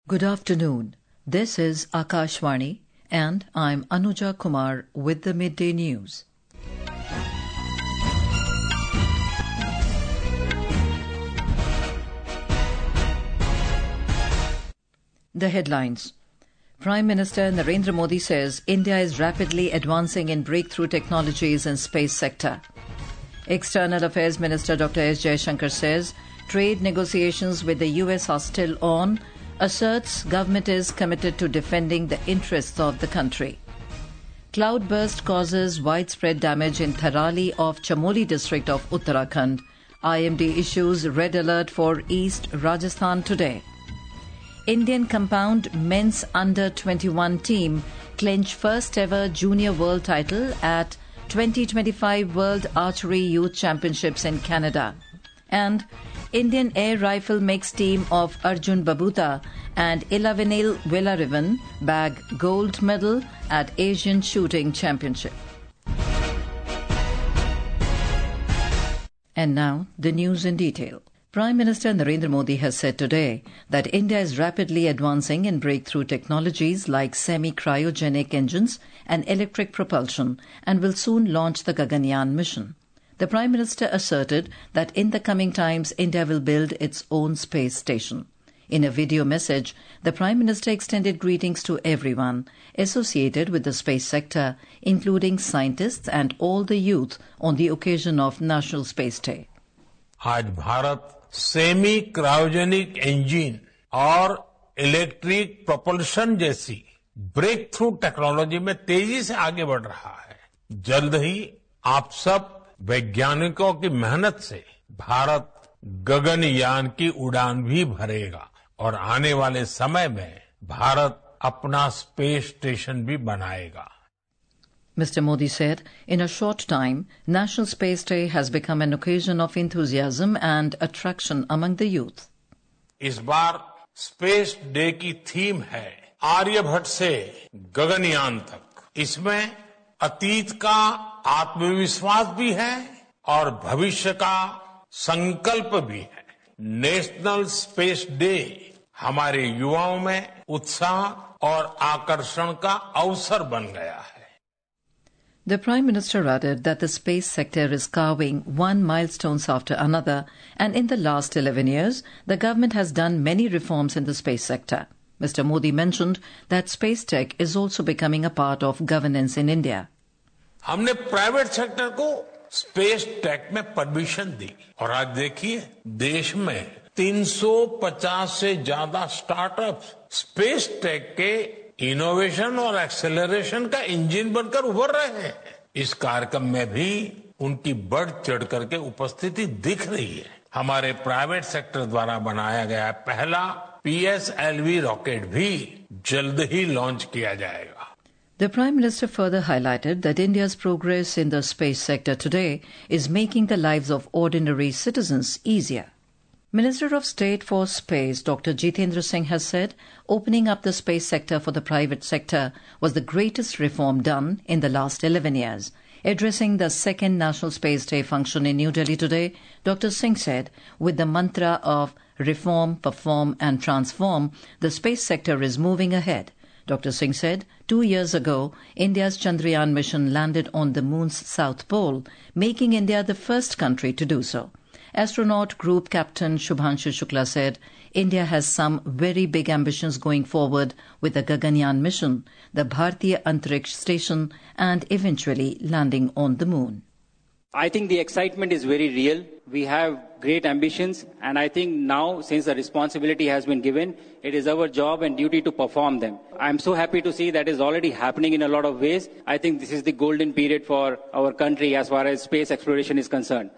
Good afternoon. This is Akashvani and I'm Anuja Kumar with the Midday News. The headlines. Prime Minister Narendra Modi says India is rapidly advancing in breakthrough technologies in space sector. External Affairs Minister Dr. S. Jaishankar says trade negotiations with the US are still on, asserts government is committed to defending the interests of the country. Cloudburst causes widespread damage in Tharali of Chamoli district of Uttarakhand. IMD issues red alert for East Rajasthan today. Indian compound men's under-21 team clinch first ever junior world title at 2025 World Archery Youth Championships in Canada. And Indian air rifle mixed team of Arjun Babuta and Ilavinil Villarivan bag gold medal at Asian Shooting Championship. And now the news in detail. Prime Minister Narendra Modi has said today that India is rapidly advancing in breakthrough technologies like semi-cryogenic engines and electric propulsion and will soon launch the Gaganyaan mission. The Prime Minister asserted that in the coming times India will build its own space station. In a video message, the Prime Minister extended greetings to everyone associated with the space sector, including scientists and all the youth on the occasion of National Space Day. आज Bharat semi cryogenic engine और electric propulsion जैसी breakthrough technology में तेजी से आगे बढ़ रहा है। जल्द ही आप सब वैज्ञानिकों की मेहनत से भारत गगनयान की उड़ान भी भरेगा और आने वाले समय में भारत अपना स्पेस स्टेशन भी बनाएगा। Mr. Modi said, in a short time, National Space Day has become an occasion of enthusiasm and attraction among the youth. इस बार स्पेस डे की थीम है आर्यभट्ट से गगनयान तक। इसमें अतीत का आत्मविश्वास भी है और भविष्य का संकल्प भी है। नेशनल स्पेस डे हमारे युवाओं में उत्साह और आकर्षण का अवसर बन गया है। The Prime Minister added that the space sector is carving one milestone after another, and in the last 11 years, the government has done many reforms in the space sector. Mr. Modi mentioned that space tech is also becoming a part of governance in India. हमने private sector को space tech में permission दी और आज देखिए देश में 350 से ज्यादा स्टार्टअप स्पेस टेक के इनोवेशन और एक्सेलरेशन का इंजन बनकर उभर रहे हैं। इस कार्यक्रम में भी उनकी बढ़ चढ़ करके उपस्थिति दिख रही है। हमारे प्राइवेट सेक्टर द्वारा बनाया गया पहला PSLV रॉकेट भी जल्द ही लॉन्च किया जाएगा। The Prime Minister further highlighted that India's progress in the space sector today is making the lives of ordinary citizens easier. Minister of State for Space Dr. Jitendra Singh has said opening up the space sector for the private sector was the greatest reform done in the last 11 years. Addressing the second National Space Day function in New Delhi today, Dr. Singh said, with the mantra of reform, perform and transform, the space sector is moving ahead. Dr. Singh said 2 years ago, India's Chandrayaan mission landed on the moon's south pole, making India the first country to do so. Astronaut Group Captain Shubhanshu Shukla said, India has some very big ambitions going forward with the Gaganyaan mission, the Bharatiya Antariksh Station and eventually landing on the moon. I think the excitement is very real. We have great ambitions and I think now since the responsibility has been given, it is our job and duty to perform them. I am so happy to see that is already happening in a lot of ways. I think this is the golden period for our country as far as space exploration is concerned.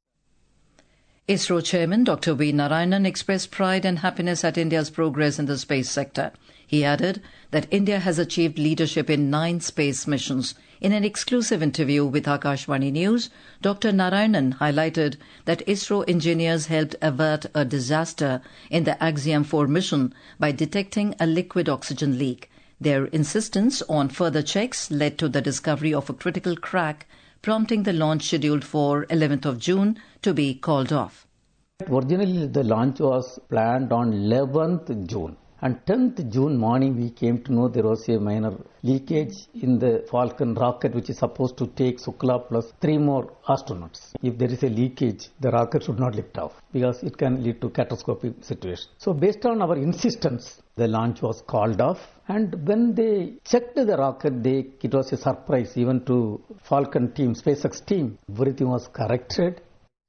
ISRO Chairman Dr. V. Narayanan expressed pride and happiness at India's progress in the space sector. He added that India has achieved leadership in 9 space missions. In an exclusive interview with Akashvani News, Dr. Narayanan highlighted that ISRO engineers helped avert a disaster in the Axiom 4 mission by detecting a liquid oxygen leak. Their insistence on further checks led to the discovery of a critical crack, prompting the launch scheduled for 11th of June to be called off. Originally, the launch was planned on 11th June. And 10th June morning, we came to know there was a minor leakage in the Falcon rocket, which is supposed to take Shukla plus 3 more astronauts. If there is a leakage, the rocket should not lift off because it can lead to catastrophic situation. So based on our insistence, the launch was called off. And when they checked the rocket, it was a surprise even to Falcon team, SpaceX team. Everything was corrected.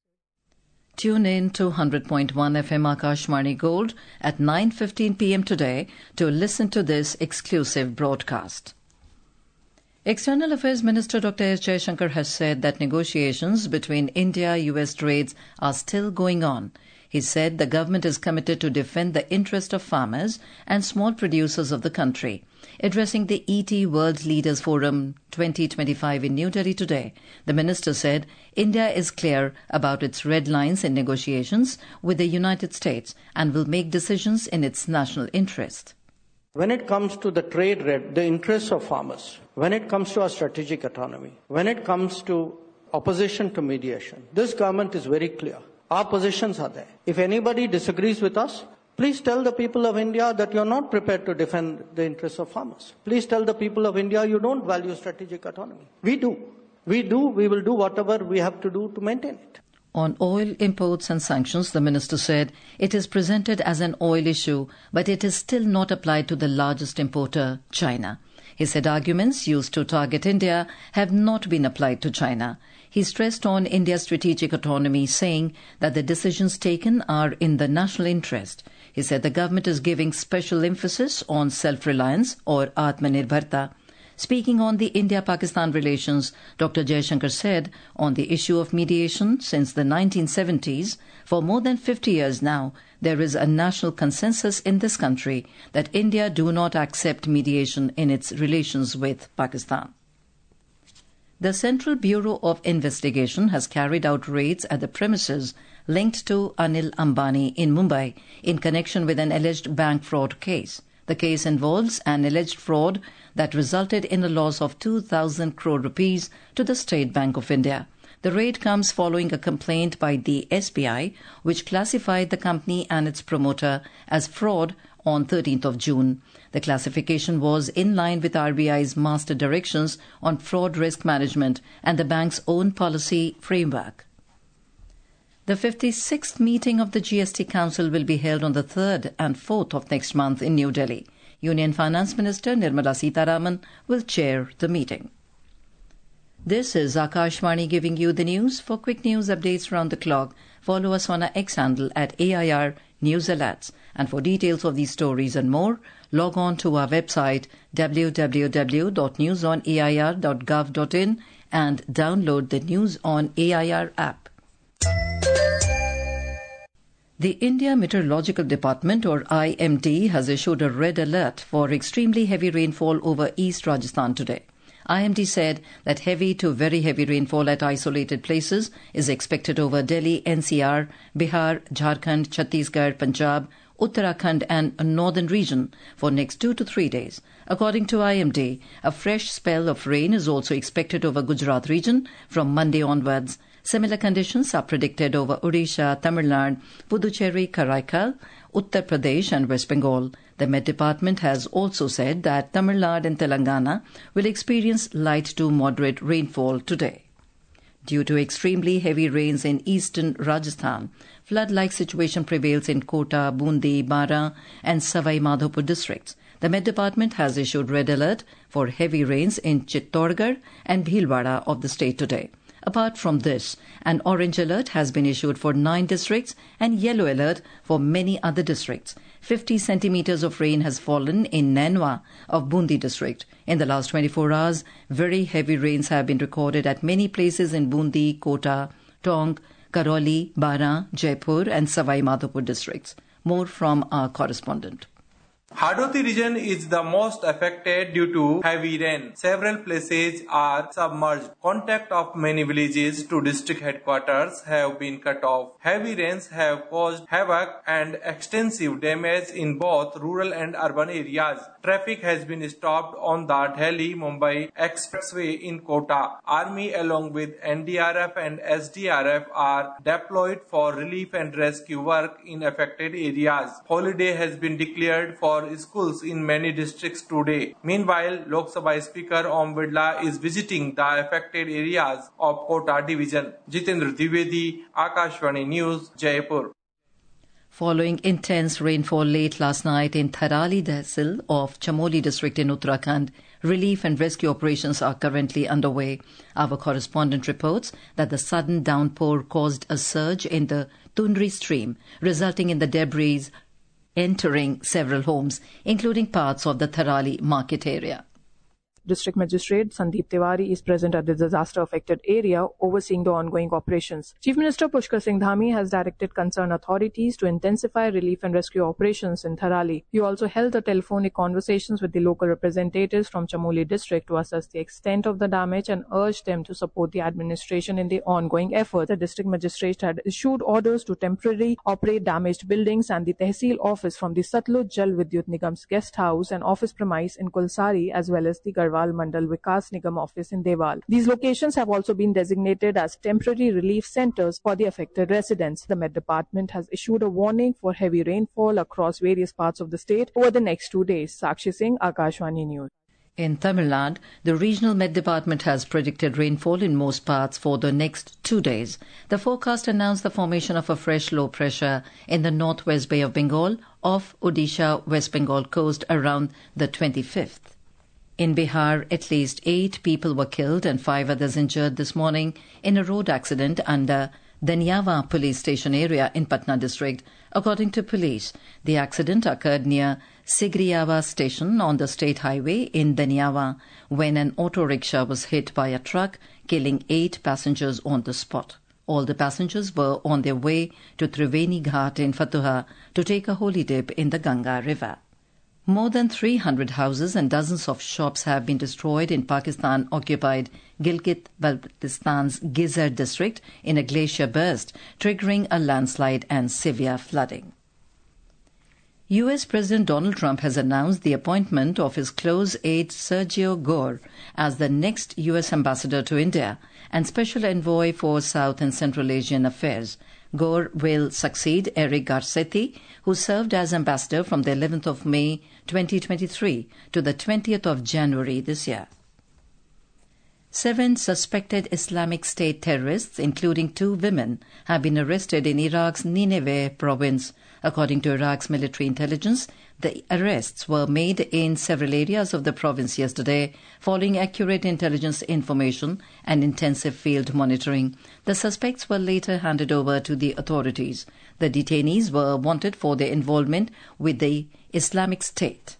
Tune in to 100.1 FM Akashvani Gold at 9:15 p.m. today to listen to this exclusive broadcast. External Affairs Minister Dr. S. Jaishankar has said that negotiations between India-US trades are still going on. He said the government is committed to defend the interest of farmers and small producers of the country. Addressing the ET World Leaders Forum 2025 in New Delhi today, the minister said India is clear about its red lines in negotiations with the United States and will make decisions in its national interest. When it comes to the trade, the interests of farmers, when it comes to our strategic autonomy, when it comes to opposition to mediation, this government is very clear. Our positions are there. If anybody disagrees with us, please tell the people of India that you're not prepared to defend the interests of farmers. Please tell the people of India you don't value strategic autonomy. We do. We will do whatever we have to do to maintain it. On oil imports and sanctions, the minister said it is presented as an oil issue, but it is still not applied to the largest importer, China. He said arguments used to target India have not been applied to China. He stressed on India's strategic autonomy, saying that the decisions taken are in the national interest. He said the government is giving special emphasis on self-reliance or Atmanirbharta. Speaking on the India-Pakistan relations, Dr. Jaishankar said on the issue of mediation since the 1970s, for more than 50 years now, there is a national consensus in this country that India do not accept mediation in its relations with Pakistan. The Central Bureau of Investigation has carried out raids at the premises linked to Anil Ambani in Mumbai in connection with an alleged bank fraud case. The case involves an alleged fraud that resulted in a loss of 2,000 crore rupees to the State Bank of India. The raid comes following a complaint by the SBI, which classified the company and its promoter as fraud on 13th of June. The classification was in line with RBI's master directions on fraud risk management and the bank's own policy framework. The 56th meeting of the GST Council will be held on the 3rd and 4th of next month in New Delhi. Union Finance Minister Nirmala Sitharaman will chair the meeting. This is Akashvani giving you the news. For quick news updates round the clock, follow us on our X handle at AIR News Alerts. And for details of these stories and more, log on to our website www.newsonair.gov.in and download the News on AIR app. The India Meteorological Department, or IMD, has issued a red alert for extremely heavy rainfall over East Rajasthan today. IMD said that heavy to very heavy rainfall at isolated places is expected over Delhi, NCR, Bihar, Jharkhand, Chhattisgarh, Punjab, Uttarakhand and a northern region for next 2 to 3 days. According to IMD, a fresh spell of rain is also expected over Gujarat region from Monday onwards. Similar conditions are predicted over Odisha, Tamil Nadu, Puducherry, Karaikal, Uttar Pradesh and West Bengal. The Met Department has also said that Tamil Nadu and Telangana will experience light to moderate rainfall today. Due to extremely heavy rains in eastern Rajasthan, flood-like situation prevails in Kota, Bundi, Bara and Savai Madhopur districts. The Met Department has issued red alert for heavy rains in Chittorgarh and Bhilwara of the state today. Apart from this, an orange alert has been issued for 9 districts and yellow alert for many other districts. 50 centimeters of rain has fallen in Nainwa of Bundi district. In the last 24 hours, very heavy rains have been recorded at many places in Bundi, Kota, Tong, Karoli, Bara, Jaipur and Savai Madhopur districts. More from our correspondent. Hadoti region is the most affected due to heavy rain. Several places are submerged. Contact of many villages to district headquarters have been cut off. Heavy rains have caused havoc and extensive damage in both rural and urban areas. Traffic has been stopped on the Delhi-Mumbai expressway in Kota. Army along with NDRF and SDRF are deployed for relief and rescue work in affected areas. Holiday has been declared for for schools in many districts today. Meanwhile, Lok Sabha Speaker Om Birla is visiting the affected areas of Kota division. Jitendra Dwivedi, Akashvani News, Jaipur. Following intense rainfall late last night in Tharali Tehsil of Chamoli district in Uttarakhand, relief and rescue operations are currently underway. Our correspondent reports that the sudden downpour caused a surge in the Tundri stream, resulting in the debris entering several homes, including parts of the Tharali market area. District Magistrate Sandeep Tiwari is present at the disaster-affected area, overseeing the ongoing operations. Chief Minister Pushkar Singh Dhami has directed concerned authorities to intensify relief and rescue operations in Tharali. He also held the telephonic conversations with the local representatives from Chamoli district to assess the extent of the damage and urged them to support the administration in the ongoing efforts. The District Magistrate had issued orders to temporarily operate damaged buildings and the Tehsil office from the Satluj Jal Vidyut Nigam's guest house and office premise in Kulsari, as well as the Garhwal Mandal Vikas Nigam office in Deval. These locations have also been designated as temporary relief centers for the affected residents. The Met Department has issued a warning for heavy rainfall across various parts of the state over the next 2 days. Sakshi Singh, Akashvani News. In Tamil Nadu, the Regional Met Department has predicted rainfall in most parts for the next 2 days. The forecast announced the formation of a fresh low pressure in the northwest Bay of Bengal off Odisha West Bengal coast around the 25th. In Bihar, at least 8 people were killed and 5 others injured this morning in a road accident under Daniyawa police station area in Patna district. According to police, the accident occurred near Sigriyawa station on the state highway in Daniyawa when an auto rickshaw was hit by a truck, killing 8 passengers on the spot. All the passengers were on their way to Triveni Ghat in Fatuha to take a holy dip in the Ganga river. More than 300 houses and dozens of shops have been destroyed in Pakistan-occupied Gilgit-Baltistan's Gizar district in a glacier burst, triggering a landslide and severe flooding. U.S. President Donald Trump has announced the appointment of his close aide Sergio Gore as the next U.S. ambassador to India and special envoy for South and Central Asian affairs. Gore will succeed Eric Garcetti, who served as ambassador from the 11th of May 2023 to the 20th of January this year. 7 suspected Islamic State terrorists, including 2 women, have been arrested in Iraq's Nineveh province. According to Iraq's military intelligence, the arrests were made in several areas of the province yesterday, following accurate intelligence information and intensive field monitoring. The suspects were later handed over to the authorities. The detainees were wanted for their involvement with the Islamic State.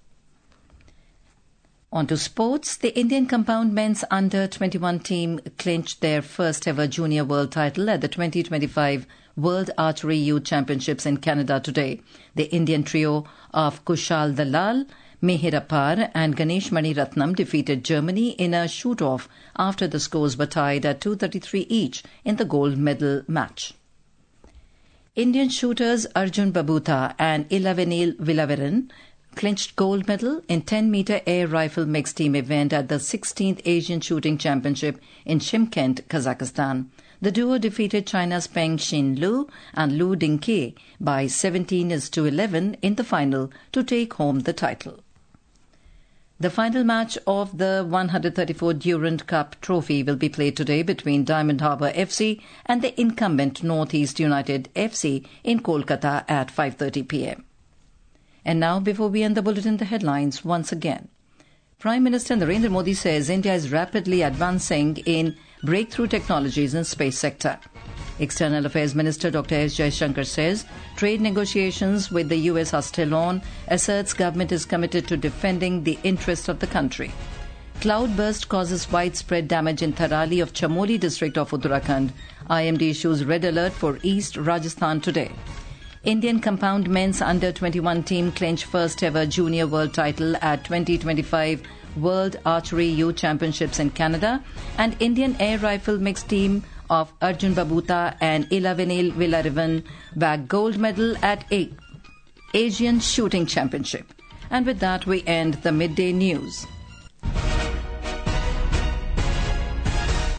On to sports. The Indian compound men's under-21 team clinched their first-ever junior world title at the 2025 World Archery Youth Championships in Canada today. The Indian trio of Kushal Dalal, Mihir Appar and Ganesh Maniratnam defeated Germany in a shoot-off after the scores were tied at 233 each in the gold medal match. Indian shooters Arjun Babutta and Ilavenil Villaveran clinched gold medal in 10-meter air rifle mixed team event at the 16th Asian Shooting Championship in Shymkent, Kazakhstan. The duo defeated China's Peng Xin Lu and Lu Dingke by 17-11 in the final to take home the title. The final match of the 134 Durand Cup trophy will be played today between Diamond Harbour FC and the incumbent Northeast United FC in Kolkata at 5:30 p.m. And now, before we end the bulletin, the headlines once again. Prime Minister Narendra Modi says India is rapidly advancing in breakthrough technologies in space sector. External Affairs Minister Dr. S. Jaishankar says trade negotiations with the US are still on, asserts government is committed to defending the interests of the country. Cloudburst causes widespread damage in Tharali of Chamoli district of Uttarakhand. IMD issues red alert for East Rajasthan today. Indian compound men's under-21 team clinched first-ever junior world title at 2025 World Archery Youth Championships in Canada, and Indian air rifle mixed team of Arjun Babutta and Ilavenil Villarevan bagged gold medal at Asian Shooting Championship. And with that, we end the midday news.